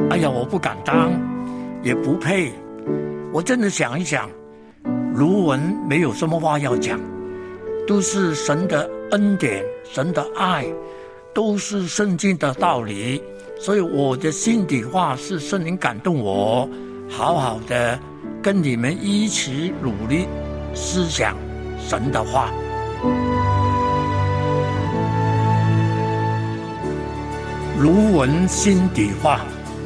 哎呀，我不敢当，也不配。我真的想一想，卢文没有什么话要讲，都是神的恩典，神的爱，都是圣经的道理。所以我的心底话是圣灵感动我，好好的跟你们一起努力思想神的话。卢文心底话。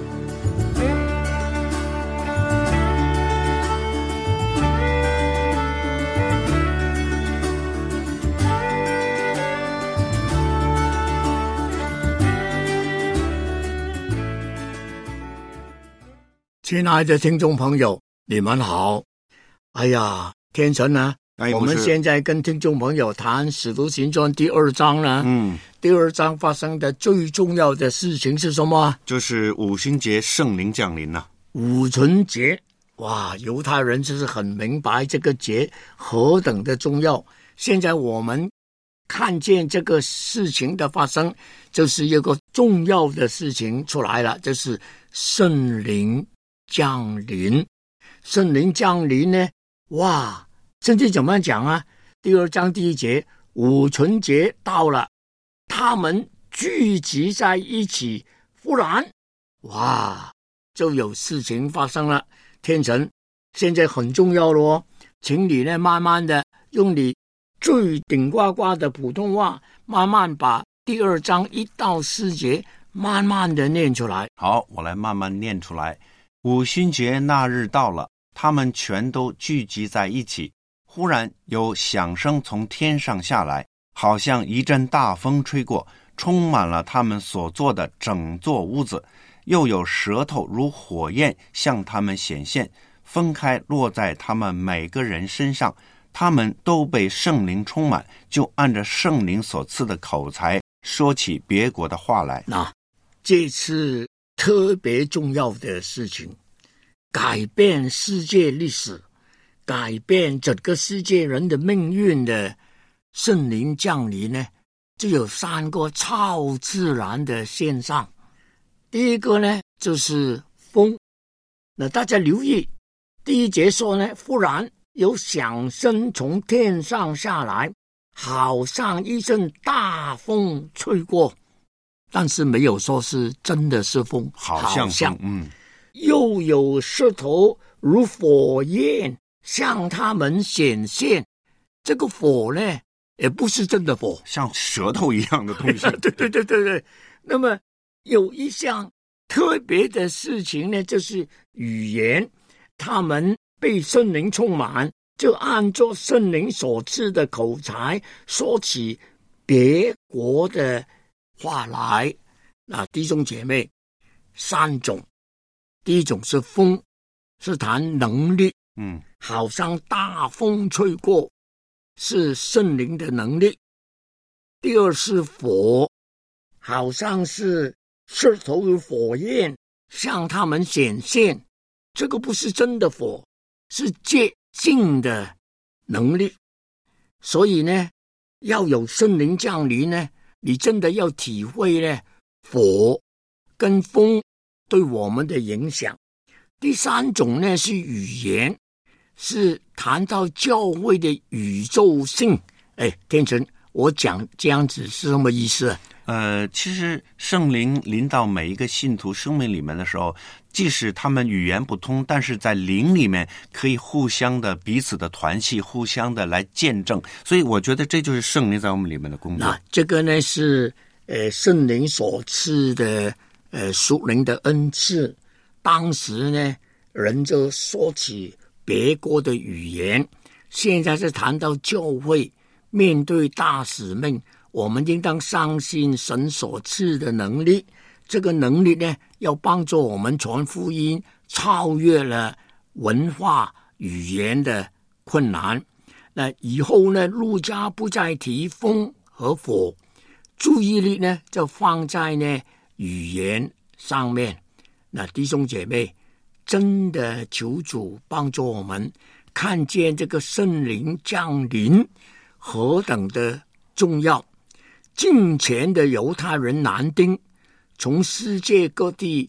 亲爱的听众朋友，你们好。哎呀，天成呢？我们现在跟听众朋友谈《使徒行传》第2章呢。第2章发生的最重要的事情是什么？ 就是五旬节圣灵降临了。 五旬节，哇，犹太人就是很明白这个节何等的重要。现在我们看见这个事情的发生，就是一个重要的事情出来了，就是圣灵降临。圣灵降临呢，哇，圣经怎么讲啊？第2章第1节，五旬节到了，他们聚集在一起，忽然，哇，就有事情发生了。天成，现在很重要咯，请你呢慢慢的用你最顶呱呱的普通话，慢慢把第2章1到4节慢慢的念出来。 好，我来慢慢念出来。五旬节那日到了，他们全都聚集在一起，忽然有响声从天上下来，好像一阵大风吹过，充满了他们所坐的整座屋子，又有舌头如火焰向他们显现，分开落在他们每个人身上，他们都被圣灵充满，就按着圣灵所赐的口才说起别国的话来。 这次特别重要的事情，改变世界历史，改变整个世界人的命运的圣灵降临呢，就有3个超自然的现象。第一个呢，就是风。那大家留意，第1节说呢，忽然有响声从天上下来，好像一阵大风吹过，但是没有说是真的是风， 好像又有舌头如火焰向他们显现。这个火呢，也不是真的火， 像舌头一样的东西。 对。那么有一项特别的事情呢，就是语言，他们被圣灵充满，就按照圣灵所赐的口才说起别国的话来。那弟兄姐妹，3种。第一种是风，是谈能力，好像大风吹过，是圣灵的能力。第2是火，好像是舌头有火焰向他们显现，这个不是真的火，是接近的能力。所以呢，要有圣灵降临呢，你真的要体会呢火跟风对我们的影响。第3种呢是语言，是谈到教会的宇宙性。天成，我讲这样子是什么意思？ 其实圣灵临到每一个信徒生命里面的时候，即使他们语言不通，但是在灵里面可以互相的彼此的团契，互相的来见证。所以我觉得这就是圣灵在我们里面的工作。 那这个呢是圣灵所赐的属灵的恩赐。当时呢，人就说起别国的语言。现在是谈到教会面对大使命，我们应当相信神所赐的能力。这个能力呢，要帮助我们传福音，超越了文化语言的困难。那以后呢，路加不再提风和火，注意力呢就放在呢语言上面。那弟兄姐妹，真的求主帮助我们看见这个圣灵降临何等的重要。近前的犹太人男丁从世界各地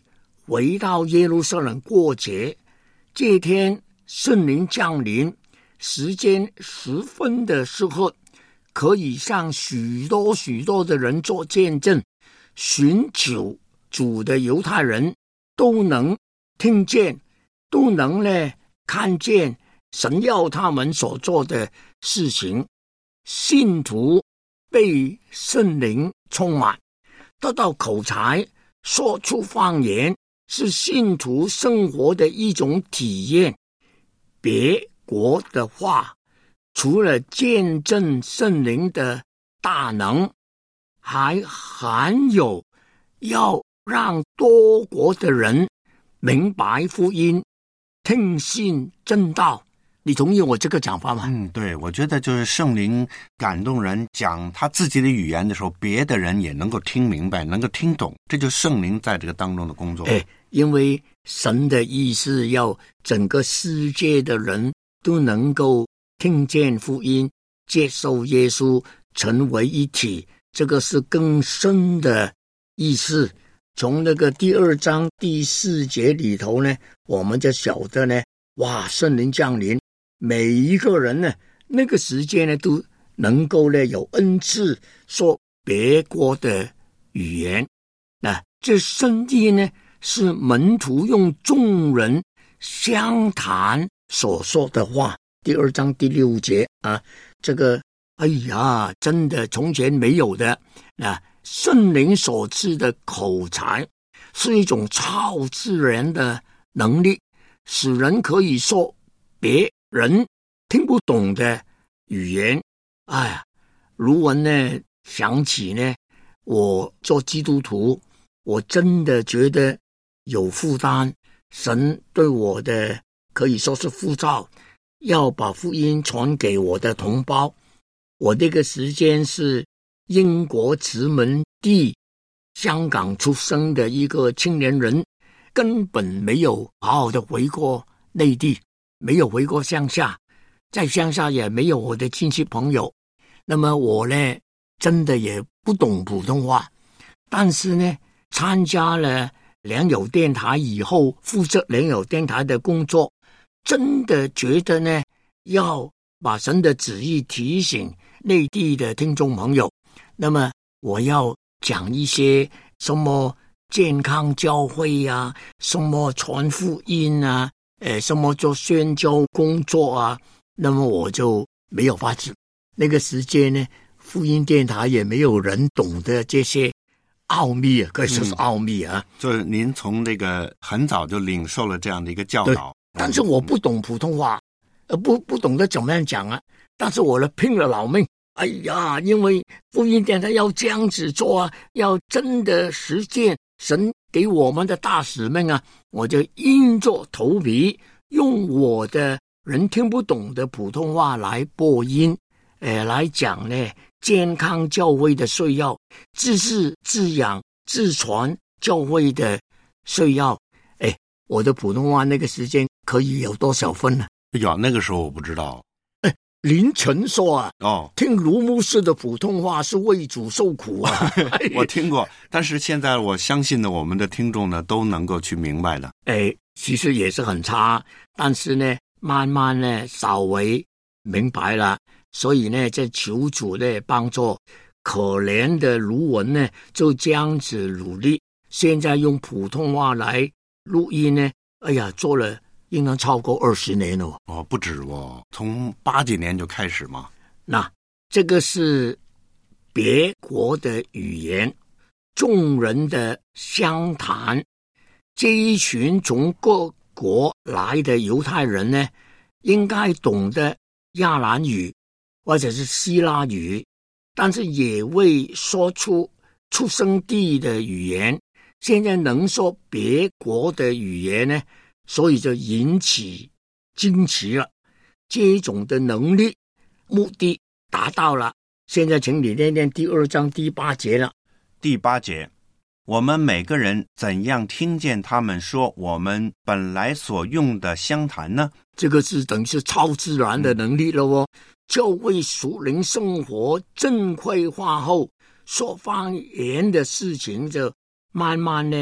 回到耶路撒冷过节。这天圣灵降临，时间十分的适合，可以向许多许多的人做见证。寻求主的犹太人都能听见，都能看见神要他们所做的事情。信徒被圣灵充满，得到口才，说出方言，是信徒生活的一种体验。别国的话，除了见证圣灵的大能，还含有要让多国的人明白福音，听信真道。你同意我这个讲法吗？ 对，我觉得就是圣灵感动人讲他自己的语言的时候，别的人也能够听明白，能够听懂，这就是圣灵在这个当中的工作。 因为神的意思要整个世界的人都能够听见福音，接受耶稣，成为一体，这个是更深的意思。从那个第2章第4节里头呢，我们就晓得呢，哇，圣灵降临，每一个人呢，那个时间呢，都能够呢有恩赐说别国的语言。这圣经呢，是门徒用众人相谈所说的话。第2章第6节这个真的从前没有的。圣灵所赐的口才是一种超自然的能力，使人可以说别人听不懂的语言。卢文呢想起呢，我做基督徒，我真的觉得有负担，神对我的可以说是呼召，要把福音传给我的同胞。我这个时间是英国殖民地香港出生的一个青年人，根本没有好好的回过内地，没有回过乡下，在乡下也没有我的亲戚朋友。那么我呢，真的也不懂普通话，但是呢，参加了良友电台以后，负责良友电台的工作，真的觉得呢，要把神的旨意提醒内地的听众朋友。那么我要讲一些什么健康教会啊，什么传福音啊，什么做宣教工作啊，那么我就没有法子。那个时间呢，福音电台也没有人懂得这些奥秘可以说是奥秘就是您从那个很早就领受了这样的一个教导。 但是我不懂普通话，不懂得怎么样讲但是我拼了老命。因为福音电台要这样子做要真的实践神给我们的大使命我就硬着头皮用我的人听不懂的普通话来播音，来讲呢健康教会的需要，自治自养自传教会的需要。我的普通话那个时间可以有多少分呢？ 那个时候我不知道。 林晨说听卢牧师的普通话是为主受苦我听过，但是现在我相信呢，我们的听众呢都能够去明白的。 其实也是很差，但是呢，慢慢呢稍微明白了，所以呢，在求主的帮助，可怜的卢文呢就这样子努力，现在用普通话来录音呢，做了应该超过20年了。 不止从80几年就开始嘛。 那这个是别国的语言，众人的相谈。这一群从各国来的犹太人呢，应该懂得亚兰语或者是希腊语，但是也未说出出生地的语言。现在能说别国的语言呢，所以就引起惊奇了。这种的能力目的达到了。现在请你念念第2章第8节了。 第8节，我们每个人怎样听见他们说我们本来所用的相谈呢？ 这个是等于是超自然的能力了教会属灵生活正规化后，说方言的事情就慢慢呢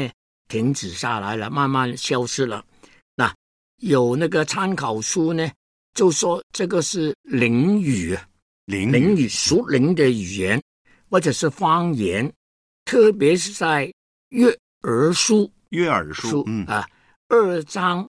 停止下来了，慢慢消失了。那有那个参考书呢，就说这个是灵语，灵语属灵的语言，或者是方言，特别是在约珥书2章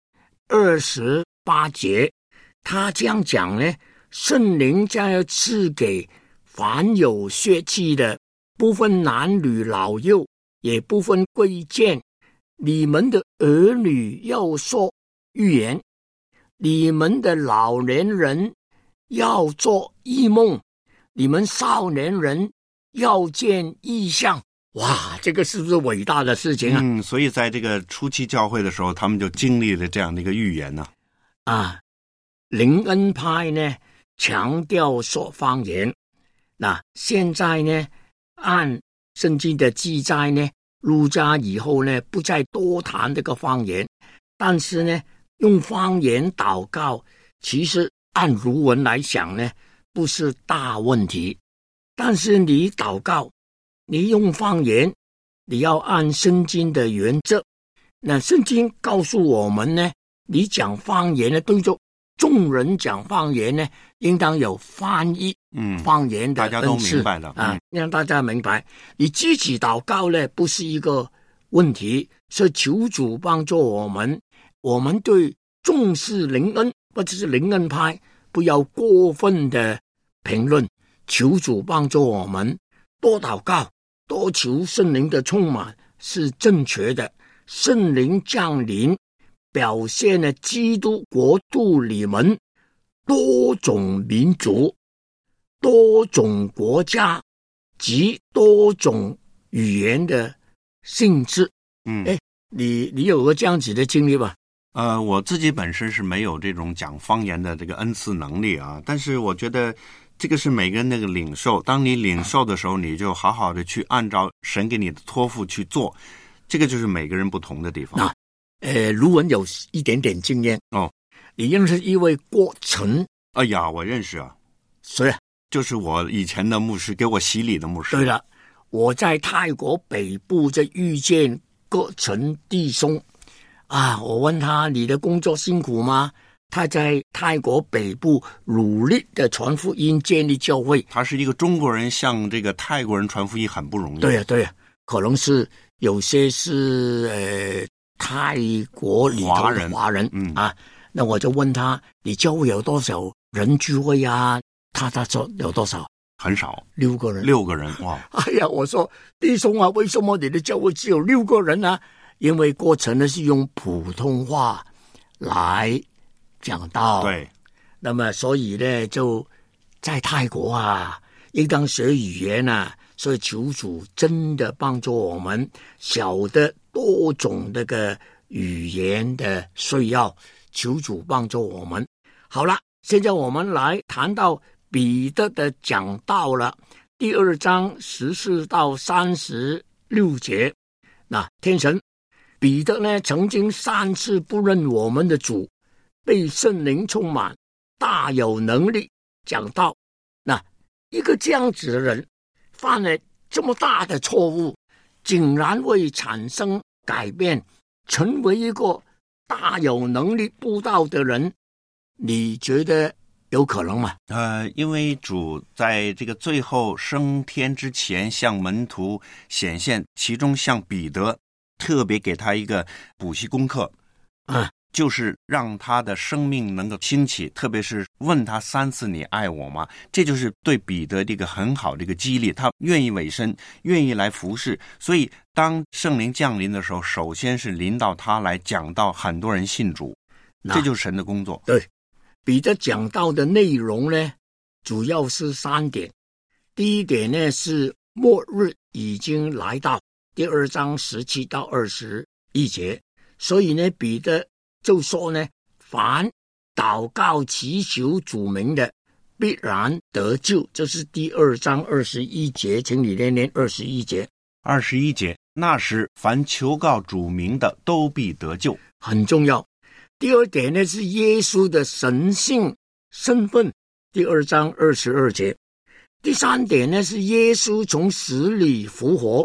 28节，他这样讲呢，圣灵将要赐给凡有血气的，不分男女老幼，也不分贵贱，你们的儿女要说预言，你们的老年人要做异梦，你们少年人要见异象。哇，这个是不是伟大的事情啊？ 所以在这个初期教会的时候，他们就经历了这样的一个预言呢。 灵恩派呢强调说方言，那现在呢按圣经的记载呢，路加以后呢不再多谈这个方言，但是呢用方言祷告，其实按儒文来想呢不是大问题，但是你祷告你用方言，你要按圣经的原则。那圣经告诉我们呢，你讲方言呢，对着众人讲方言呢，应当有翻译方言的恩赐， 大家都明白了让大家明白。你自己祷告呢，不是一个问题，是求主帮助我们。我们对重视灵恩或者是灵恩派，不要过分的评论，求主帮助我们多祷告。多求圣灵的充满是正确的，圣灵降临表现了基督国度里面多种民族、多种国家及多种语言的性质。你有个这样子的经历吧？ 我自己本身是没有这种讲方言的这个恩赐能力啊，但是我觉得这个是每个人那个领受，当你领受的时候，你就好好的去按照神给你的托付去做，这个就是每个人不同的地方。 卢文有一点点经验你认识一位郭成？ 哎呀，我认识啊。 谁啊？ 就是我以前的牧师，给我洗礼的牧师。 对了，我在泰国北部就遇见郭成弟兄我问他，你的工作辛苦吗？他在泰国北部努力的传福音，建立教会。 他是一个中国人，向这个泰国人传福音很不容易。 对呀，可能是有些是泰国里头的华人那我就问他，你教会有多少人聚会啊？他说有多少？ 很少 ，6个人。 6个人，哇！ 哎呀，我说弟兄啊，为什么你的教会只有6个人呢？因为过程呢是用普通话来讲道， 对， 那么所以呢，就在泰国应当学语言所以求主真的帮助我们晓得多种这个语言的需要，求主帮助我们。好了，现在我们来谈到彼得的讲道了，第2章14到36节。那天神彼得呢，曾经3次不认我们的主，被圣灵充满，大有能力讲道。那一个这样子的人犯了这么大的错误，竟然会产生改变，成为一个大有能力布道的人，你觉得有可能吗？ 因为主在这个最后升天之前向门徒显现，其中向彼得特别给他一个补习功课就是让他的生命能够兴起，特别是问他3次你爱我吗？这就是对彼得的一个很好的一个激励，他愿意委身，愿意来服侍。所以当圣灵降临的时候，首先是临到他来讲到很多人信主，这就是神的工作。 对，彼得讲到的内容呢，主要是3点。第一点呢是末日已经来到，第2章17到21节。所以呢，彼得就说呢，凡祷告祈求主名的，必然得救。这是第2章21节，请你念21节。 21节，那时凡求告主名的，都必得救。 很重要。第2点呢是耶稣的神性身份，第2章22节。第3点呢是耶稣从死里复活，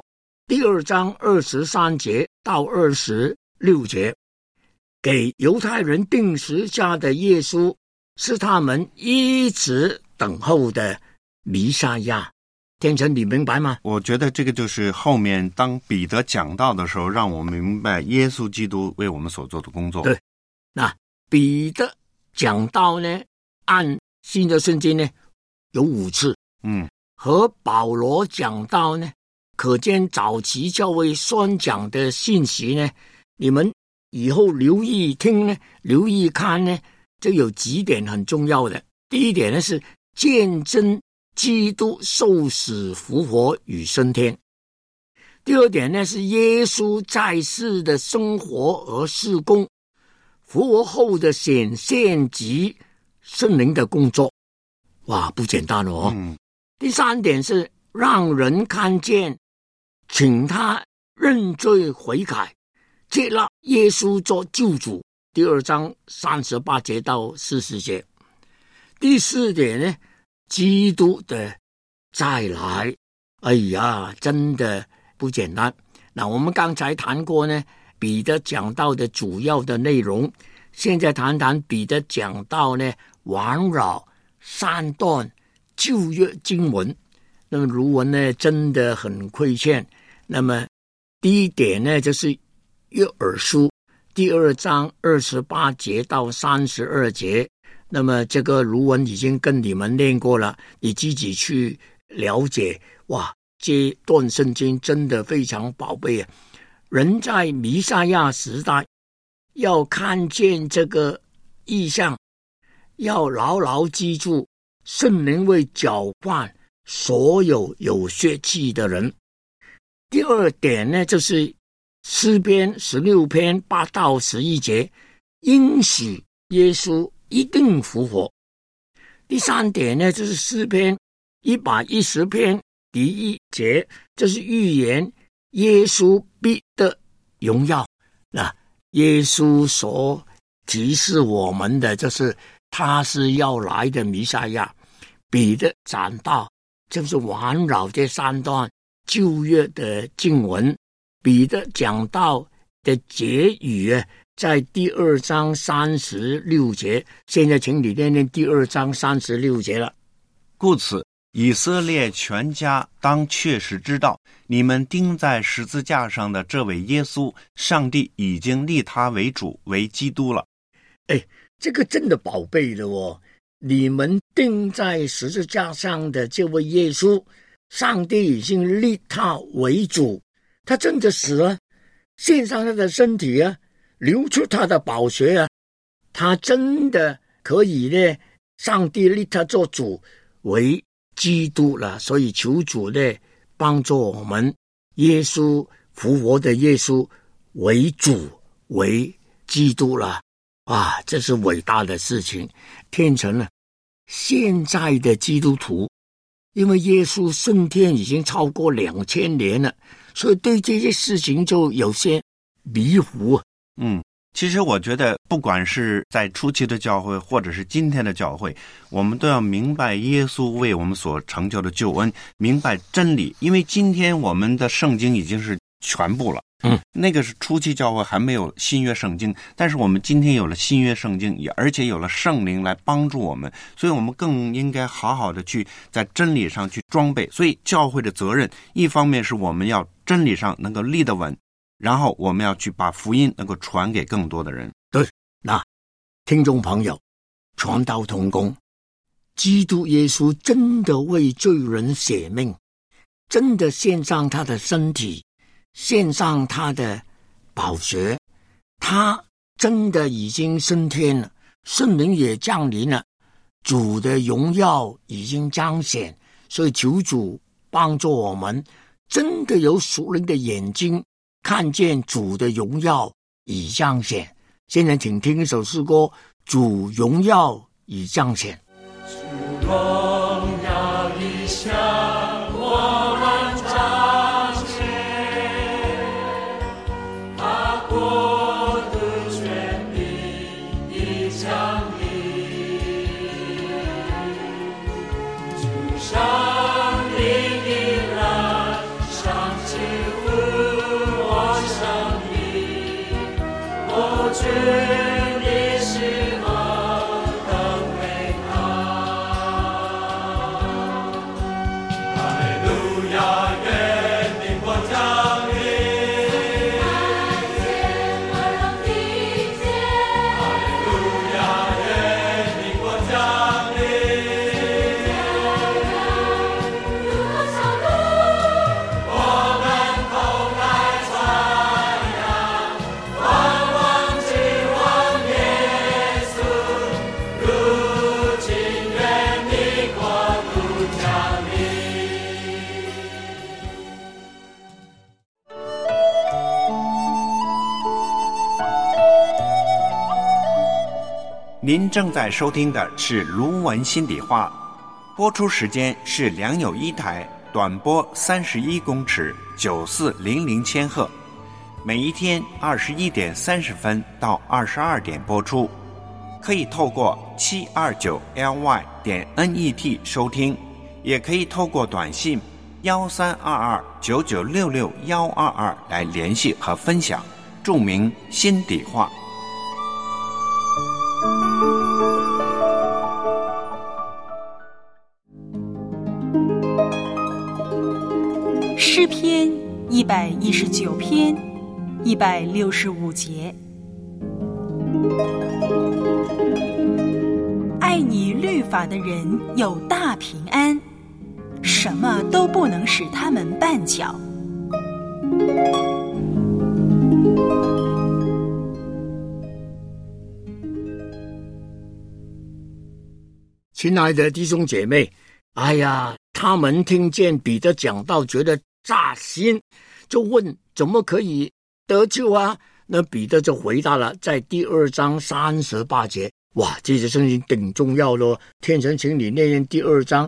第2章23节到26节，给犹太人定十字架的耶稣是他们一直等候的弥赛亚。天成，你明白吗？ 我觉得这个就是后面当彼得讲道的时候，让我们明白耶稣基督为我们所做的工作。 对，那彼得讲道呢，按新的圣经呢有5次，和保罗讲道呢，可见早期教会宣讲的信息呢，你们以后留意听呢，留意看呢，就有几点很重要的。第一点呢是见证基督受死复活与升天。第二点呢是耶稣在世的生活和事工，复活后的显现及圣灵的工作。哇，不简单哦。第3点是让人看见，请他认罪悔改，接纳耶稣做救主。第2章38节到40节。第4点呢，基督的再来。哎呀，真的不简单。那我们刚才谈过呢，彼得讲到的主要的内容，现在谈谈彼得讲到呢，环绕3段旧约经文。那么如文呢真的很亏欠。那么第一点呢就是约珥书第2章28节到32节。那么这个如文已经跟你们念过了，你自己去了解。哇，这段圣经真的非常宝贝啊！人在弥赛亚时代要看见这个意象，要牢牢记住圣灵会搅拌所有有血气的人。第2点呢，就是诗篇16篇8到11节，应许耶稣一定复活。第3点呢，就是诗篇110篇第1节，这是预言耶稣必得荣耀。那耶稣所提示我们的就是他是要来的弥赛亚。彼得讲道就是环绕这3段旧约的经文。彼得讲道的结语在第2章36节。现在请你念念第2章36节了。 故此以色列全家当确实知道，你们钉在十字架上的这位耶稣，上帝已经立他为主为基督了。 这个真的宝贝了哦。你们钉在十字架上的这位耶稣，上帝已经立他为主，他真的死了，献上他的身体流出他的宝血他真的可以呢，上帝立他做主为基督了。所以求主呢帮助我们，耶稣复活的耶稣为主为基督了。这是伟大的事情。天成了现在的基督徒，因为耶稣升天已经超过2000年了，所以对这些事情就有些迷糊。 其实我觉得不管是在初期的教会或者是今天的教会，我们都要明白耶稣为我们所成就的救恩，明白真理。因为今天我们的圣经已经是全部了，那个是初期教会还没有新约圣经，但是我们今天有了新约圣经，而且有了圣灵来帮助我们，所以我们更应该好好的去在真理上去装备。所以教会的责任，一方面是我们要真理上能够立得稳，然后我们要去把福音能够传给更多的人。 对，那听众朋友，传道同工，基督耶稣真的为罪人舍命，真的献上他的身体，献上他的宝血，他真的已经升天了，圣灵也降临了，主的荣耀已经彰显。所以求主帮助我们，真的有属灵的眼睛看见主的荣耀已彰显。现在请听一首诗歌，主荣耀已彰显。 主荣耀已向我们彰显，他国度权柄已降临，主上帝已然上起呼你是何等伟大！哈利路亚，愿你国降临。 您正在收听的是卢文心底话，播出时间是良友一台短波31公尺9400千赫，每一天21点30分到22点播出，可以透过729ly.net 收听，也可以透过短信132299662122来联系和分享，注明心底话。 诗篇119篇165节，爱你律法的人有大平安，什么都不能使他们绊脚。 亲爱的弟兄姐妹，哎呀，他们听见彼得讲道，觉得扎心，就问怎么可以得救啊？那彼得就回答了，在第2章38节。哇，这节圣经挺重要咯。天神，请你念第2章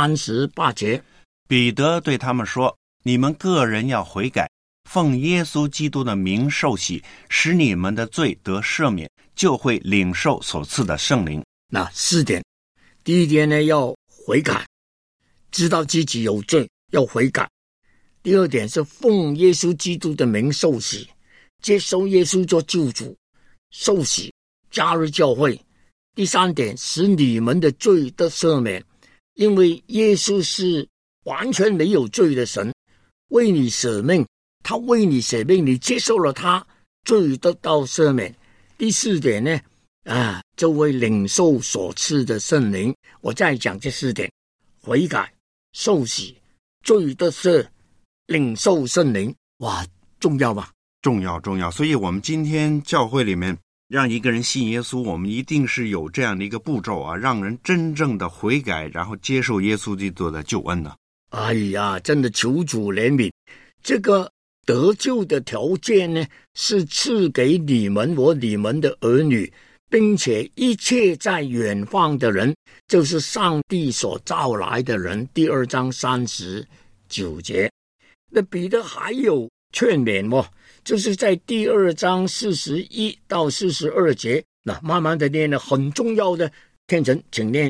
38节。 彼得对他们说，你们个人要悔改，奉耶稣基督的名受洗，使你们的罪得赦免，就会领受所赐的圣灵。 那4点，第一点呢，要悔改，知道自己有罪，要悔改。第2点是奉耶稣基督的名受洗，接受耶稣做救主，受洗加入教会。第3点，使你们的罪得赦免，因为耶稣是完全没有罪的神，为你舍命，他为你舍命，你接受了他，罪得到赦免。第4点呢，就会领受所赐的圣灵。我再讲这4点：悔改、受洗、罪得赦、领受圣灵。哇，重要吧？ 重要。所以我们今天教会里面让一个人信耶稣，我们一定是有这样的一个步骤啊，让人真正的悔改，然后接受耶稣基督的救恩呢。 哎呀，真的求主怜悯。这个得救的条件呢，是赐给你们和你们的儿女，并且一切在远方的人，就是上帝所召来的人。第2章39节。那彼得还有劝勉就是在第2章41到42节。那慢慢的念了，很重要的。天神，请念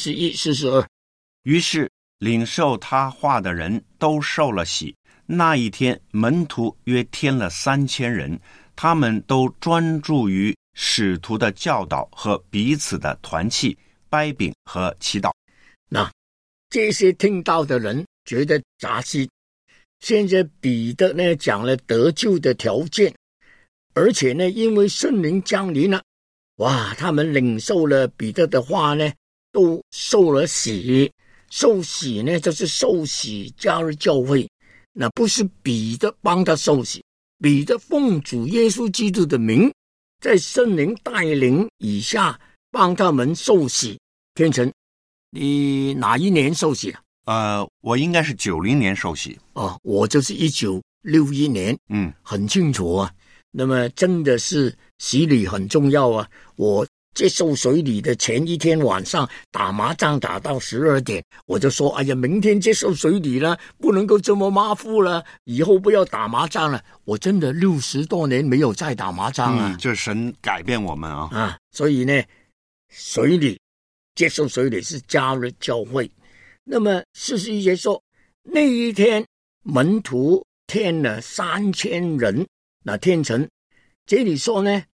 41、42。 于是领受他话的人都受了洗。那一天，门徒约添了3000人，他们都专注于使徒的教导和彼此的团契、掰饼和祈祷。 那这些听到的人觉得扎心。现在彼得呢讲了得救的条件，而且呢，因为圣灵降临了，哇，他们领受了彼得的话呢，都受了洗。受洗呢，就是受洗加入教会。那不是彼得帮他受洗，彼得奉主耶稣基督的名，在圣灵带领以下帮他们受洗。天成，你哪一年受洗啊？ 我应该是90年受洗。 我就是1961年。很清楚啊。那么真的是洗礼很重要啊。我接受水礼的前一天晚上打麻将打到12点，我就说，哎呀，明天接受水礼了，不能够这么马虎了，以后不要打麻将了。我真的60多年没有再打麻将了。 这神改变我们啊。 所以呢，水礼，接受水礼是加入教会。那么41节说，那一天门徒添了3000人。那天成这里说呢，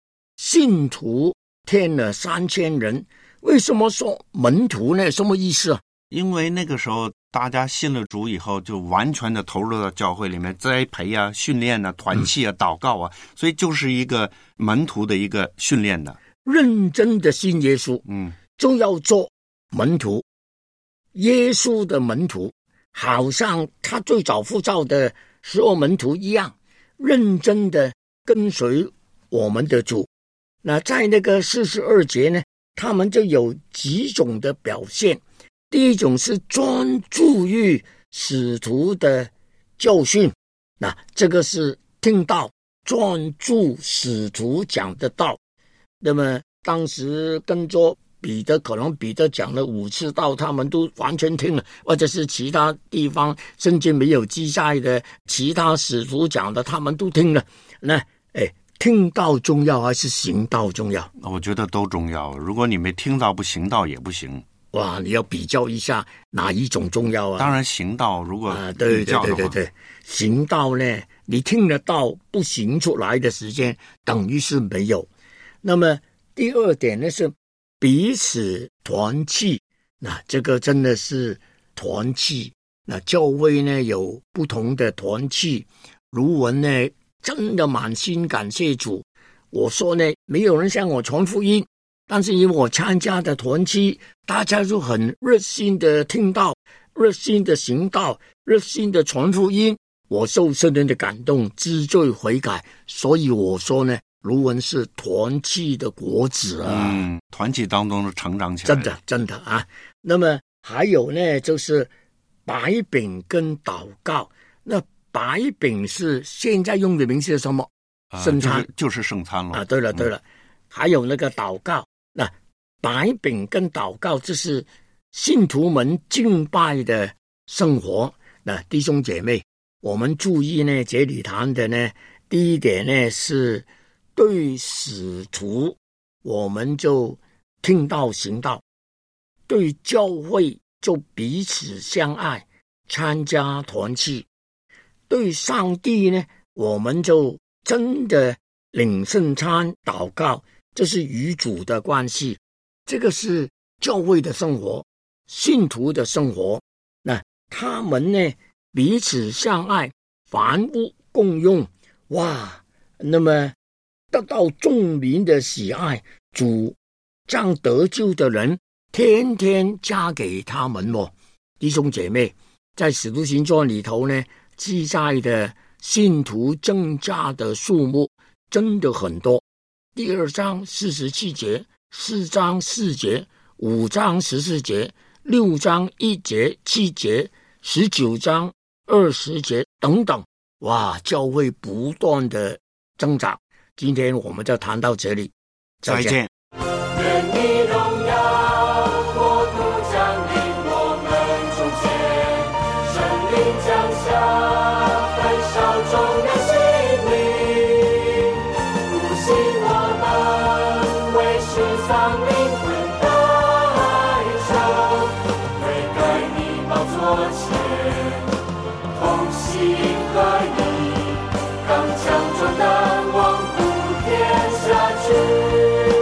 信徒添了3000人。为什么说门徒呢？什么意思啊？ 因为那个时候大家信了主以后，就完全的投入到教会里面栽培啊、训练啊、团契啊、祷告啊，所以就是一个门徒的一个训练的。 认真的信耶稣，就要做门徒，耶稣的门徒，好像他最早呼召的12门徒一样，认真的跟随我们的主。那在那个42节呢，他们就有几种的表现。第一种是专注于使徒的教训，那这个是听到专注使徒讲的道。那么当时跟着彼得，可能彼得讲了5次道，他们都完全听了，或者是其他地方甚至没有记载的其他使徒讲的，他们都听了。那听道重要还是行道重要？ 我觉得都重要。如果你没听到不行道也不行。 哇，你要比较一下哪一种重要啊？ 当然行道，如果对， 对， 行道呢，你听得到不行出来的时间等于是没有。那么第二点呢是彼此团契，那这个真的是团契。那教会呢有不同的团契，卢文呢真的满心感谢主。我说呢，没有人向我传福音，但是因为我参加的团契，大家就很热心的听到，热心的行道，热心的传福音，我受圣灵的感动，知罪悔改。所以我说呢，卢文是团契的果子啊。 团契当中的成长起来， 真的啊。那么还有呢，就是摆饼跟祷告。那摆饼是现在用的名是什么？圣餐， 就是圣餐了。 对了，还有那个祷告。那摆饼跟祷告，这是信徒们敬拜的生活。那弟兄姐妹，我们注意呢，这里谈的呢，第一点呢是对使徒，我们就听道行道；对教会就彼此相爱，参加团契；对上帝呢，我们就真的领圣餐祷告，这是与主的关系。这个是教会的生活，信徒的生活。那他们呢彼此相爱，凡物共用。哇，那么得到众民的喜爱，主将得救的人天天加给他们哦。弟兄姐妹，在使徒行传里头呢，记载的信徒增加的数目真的很多。第2章47节，4章4节，5章14节，6章1节7节，19章20节等等。哇，教会不断的增长。今天我们就谈到这里， 再见。 愿你荣耀国度降临我们中间，圣灵降下焚烧众人心灵，复兴我们为世上灵魂代求，悔改你宝座前，同心合一，刚强壮胆，望普天下去。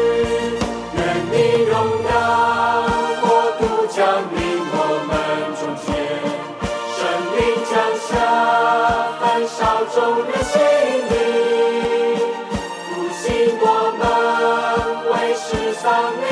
众人心灵，复兴我们为世上灵。